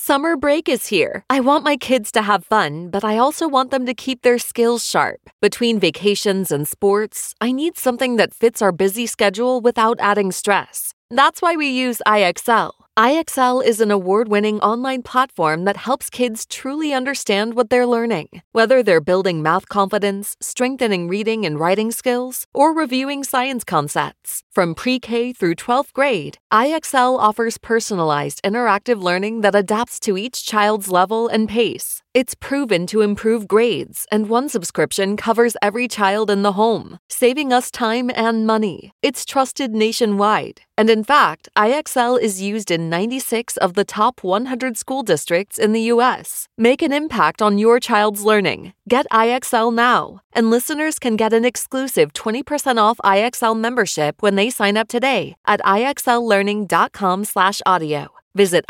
Summer break is here. I want my kids to have fun, but I also want them to keep their skills sharp. Between vacations and sports, I need something that fits our busy schedule without adding stress. That's why we use IXL. IXL is an award-winning online platform that helps kids truly understand what they're learning. Whether they're building math confidence, strengthening reading and writing skills, or reviewing science concepts. From pre-K through 12th grade, IXL offers personalized interactive learning that adapts to each child's level and pace. It's proven to improve grades, and one subscription covers every child in the home, saving us time and money. It's trusted nationwide. And in fact, IXL is used in 96 of the top 100 school districts in the U.S. Make an impact on your child's learning. Get IXL now. And listeners can get an exclusive 20% off IXL membership when they sign up today at IXLlearning.com/audio. Visit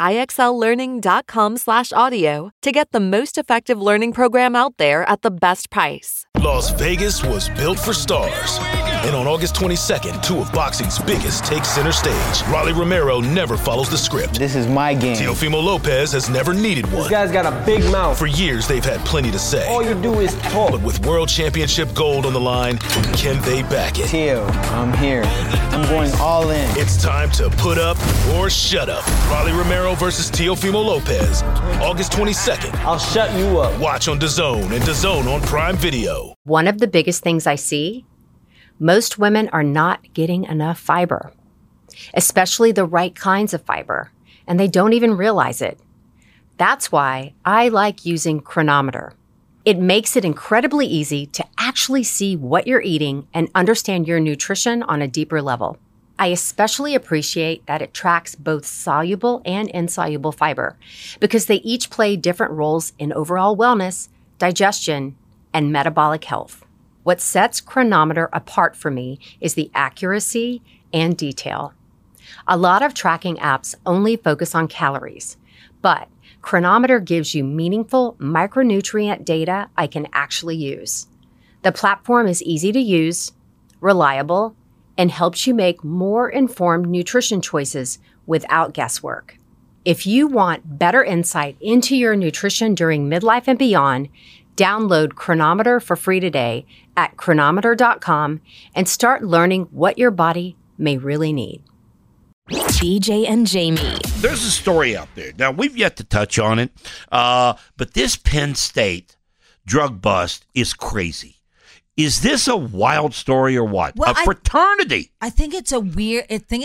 IXLlearning.com/audio to get the most effective learning program out there at the best price. Las Vegas was built for stars. And on August 22nd, two of boxing's biggest take center stage. Rolly Romero never follows the script. This is my game. Teofimo Lopez has never needed one. This guy's got a big mouth. For years, they've had plenty to say. All you do is talk. But with World Championship gold on the line, can they back it? Teo, I'm here. I'm going all in. It's time to put up or shut up. Rolly Romero versus Teofimo Lopez. August 22nd. I'll shut you up. Watch on DAZN and DAZN on Prime Video. One of the biggest things I see, most women are not getting enough fiber, especially the right kinds of fiber, and they don't even realize it. That's why I like using Cronometer. It makes it incredibly easy to actually see what you're eating and understand your nutrition on a deeper level. I especially appreciate that it tracks both soluble and insoluble fiber because they each play different roles in overall wellness, digestion, and metabolic health. What sets Cronometer apart for me is the accuracy and detail. A lot of tracking apps only focus on calories, but Cronometer gives you meaningful micronutrient data I can actually use. The platform is easy to use, reliable, and helps you make more informed nutrition choices without guesswork. If you want better insight into your nutrition during midlife and beyond, download Cronometer for free today at cronometer.com and start learning what your body may really need. BJ and Jamie. There's a story out there. Now, we've yet to touch on it, but this Penn State drug bust is crazy. Is this a wild story or what? Well, a fraternity. I think it's a weird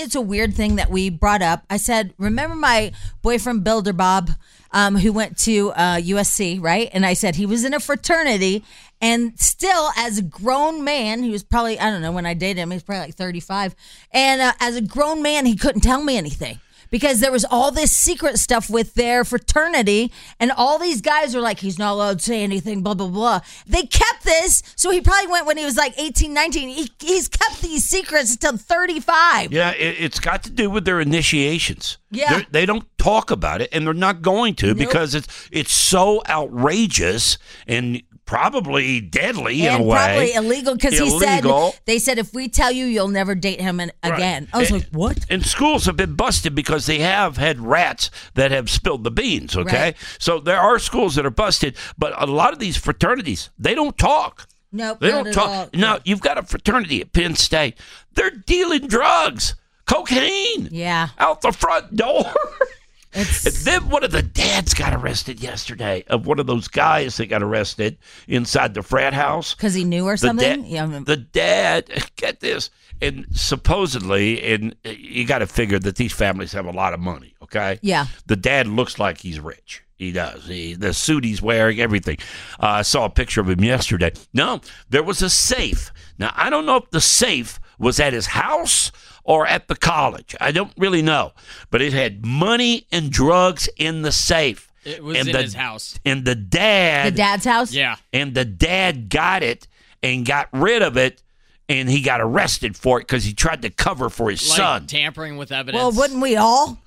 thing that we brought up. I said, remember my boyfriend Builder Bob, who went to USC, right? And I said he was in a fraternity, and still, as a grown man, he was probably, I don't know, when I dated him, he was probably like 35. And as a grown man, he couldn't tell me anything. Because there was all this secret stuff with their fraternity, and all these guys were like, he's not allowed to say anything, blah, blah, blah. They kept this, so he probably went when he was like 18, 19. He's kept these secrets until 35. Yeah, it's got to do with their initiations. Yeah. They don't talk about it, and they're not going to because it's so outrageous and probably deadly in a way. And probably illegal because they said, if we tell you, you'll never date him again. Right. I was like, what? And schools have been busted because they have had rats that have spilled the beans, okay? Right. So there are schools that are busted, but a lot of these fraternities, they don't talk. Nope, they don't talk. Now, you've got a fraternity at Penn State. They're dealing drugs, cocaine, out the front door. And then one of the dads got arrested yesterday of one of those guys that got arrested inside the frat house. Because he knew or something? The dad, get this, and supposedly, and you got to figure that these families have a lot of money, okay? Yeah. The dad looks like he's rich. He does. The suit he's wearing, everything. I saw a picture of him yesterday. No, there was a safe. Now, I don't know if the safe was at his house or at the college. I don't really know. But it had money and drugs in the safe. It was in his house. And the dad's house? Yeah. And the dad got it and got rid of it, and he got arrested for it because he tried to cover for his son. Tampering with evidence. Well, wouldn't we all?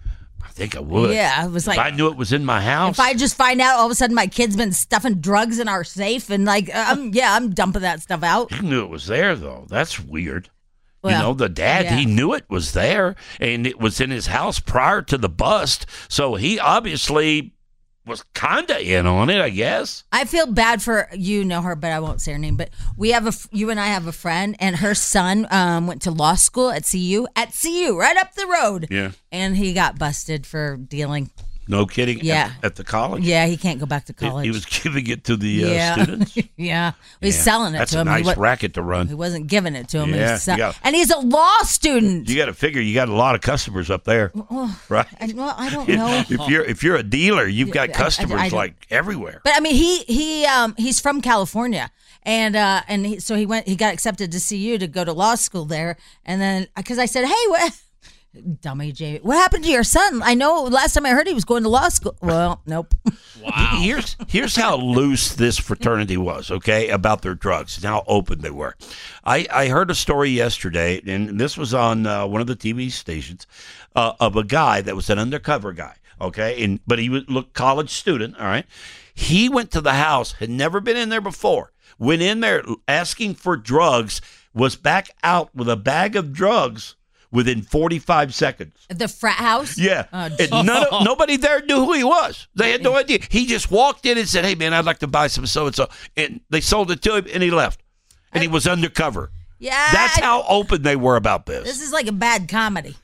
I think I would. Yeah, I was like, if I knew it was in my house. If I just find out all of a sudden my kid's been stuffing drugs in our safe and I'm dumping that stuff out. You knew it was there, though. That's weird. Well, the dad, yeah. he knew it was there, and it was in his house prior to the bust. So he obviously was kind of in on it, I guess. I feel bad for, you know her, but I won't say her name. But you and I have a friend, and her son went to law school at CU, right up the road. Yeah. And he got busted for dealing. No kidding. Yeah. At the college. Yeah, he can't go back to college. He was giving it to the yeah. students. Yeah. He's selling it That's to him. a nice racket to run. He wasn't giving it to him. Yeah, And he's a law student. You got to figure you got a lot of customers up there, right? I don't know. If you're a dealer, you've got customers like everywhere. But I mean, he's from California, and so he got accepted to CU to go to law school there, and then because I said, hey, what? Dummy Jamie, what happened to your son? I know last time I heard he was going to law school. Well, nope. Wow. Here's how loose this fraternity was, okay, about their drugs and how open they were. I heard a story yesterday, and this was on one of the TV stations, of a guy that was an undercover guy, okay, but he was college student, all right. He went to the house, had never been in there before, went in there asking for drugs, was back out with a bag of drugs within 45 seconds. The frat house? Yeah. Oh, and nobody there knew who he was. They had no idea. He just walked in and said, hey, man, I'd like to buy some so-and-so. And they sold it to him, and he left. And he was undercover. Yeah. That's how open they were about this. This is like a bad comedy.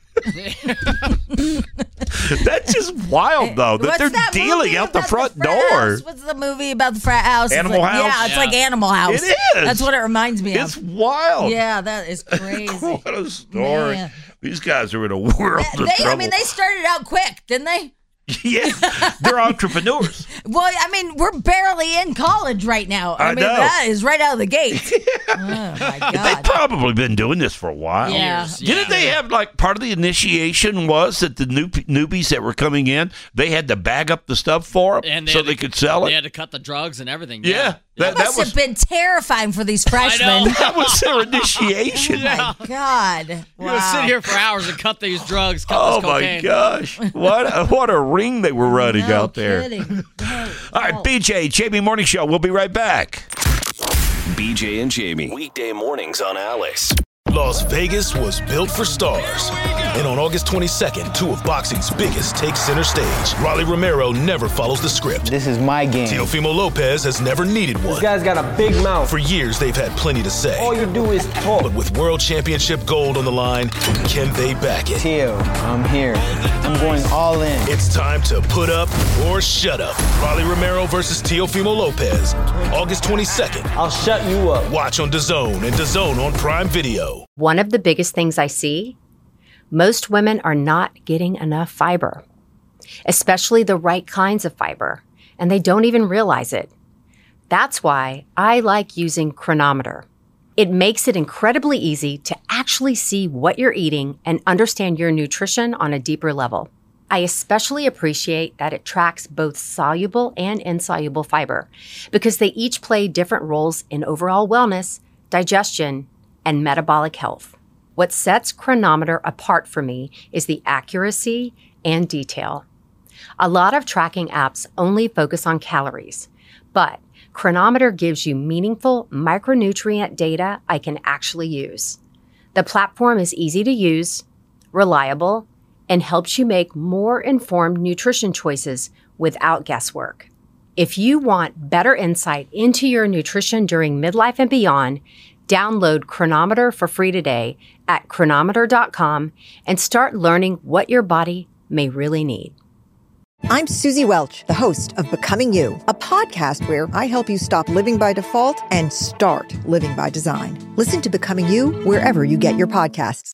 That's just wild, though, that they're dealing out the front door. House? What's the movie about the frat house? Animal House? Yeah, it's like Animal House. It is. That's what it reminds me of. It's wild. Yeah, that is crazy. What a story. Man. These guys are in a world of trouble. I mean, they started out quick, didn't they? Yeah, they're entrepreneurs. Well, I mean, we're barely in college right now. I mean, know. that is right out of the gate. Oh, my God. They've probably been doing this for a while. Yeah. Didn't they have, like, part of the initiation was that the newbies that were coming in, they had to bag up the stuff for them so they could sell it? They had to cut the drugs and everything. Yeah. That must have been terrifying for these freshmen. That was their initiation. Oh, my God. You're going to sit here for hours and cut these drugs, cut this cocaine. My gosh. What a ring they were running out there. Kidding. All right, BJ, Jamie Morning Show. We'll be right back. BJ and Jamie. Weekday mornings on Alice. Las Vegas was built for stars. And on August 22nd, two of boxing's biggest take center stage. Rolly Romero never follows the script. This is my game. Teofimo Lopez has never needed one. This guy's got a big mouth. For years, they've had plenty to say. All you do is talk. But with World Championship gold on the line, can they back it? Teo, I'm here. I'm going all in. It's time to put up or shut up. Rolly Romero versus Teofimo Lopez. August 22nd. I'll shut you up. Watch on DAZN and DAZN on Prime Video. One of the biggest things I see, most women are not getting enough fiber, especially the right kinds of fiber, and they don't even realize it. That's why I like using Cronometer. It makes it incredibly easy to actually see what you're eating and understand your nutrition on a deeper level. I especially appreciate that it tracks both soluble and insoluble fiber because they each play different roles in overall wellness, digestion, and metabolic health. What sets Cronometer apart for me is the accuracy and detail. A lot of tracking apps only focus on calories, but Cronometer gives you meaningful micronutrient data I can actually use. The platform is easy to use, reliable, and helps you make more informed nutrition choices without guesswork. If you want better insight into your nutrition during midlife and beyond, download Cronometer for free today at cronometer.com and start learning what your body may really need. I'm Susie Welch, the host of Becoming You, a podcast where I help you stop living by default and start living by design. Listen to Becoming You wherever you get your podcasts.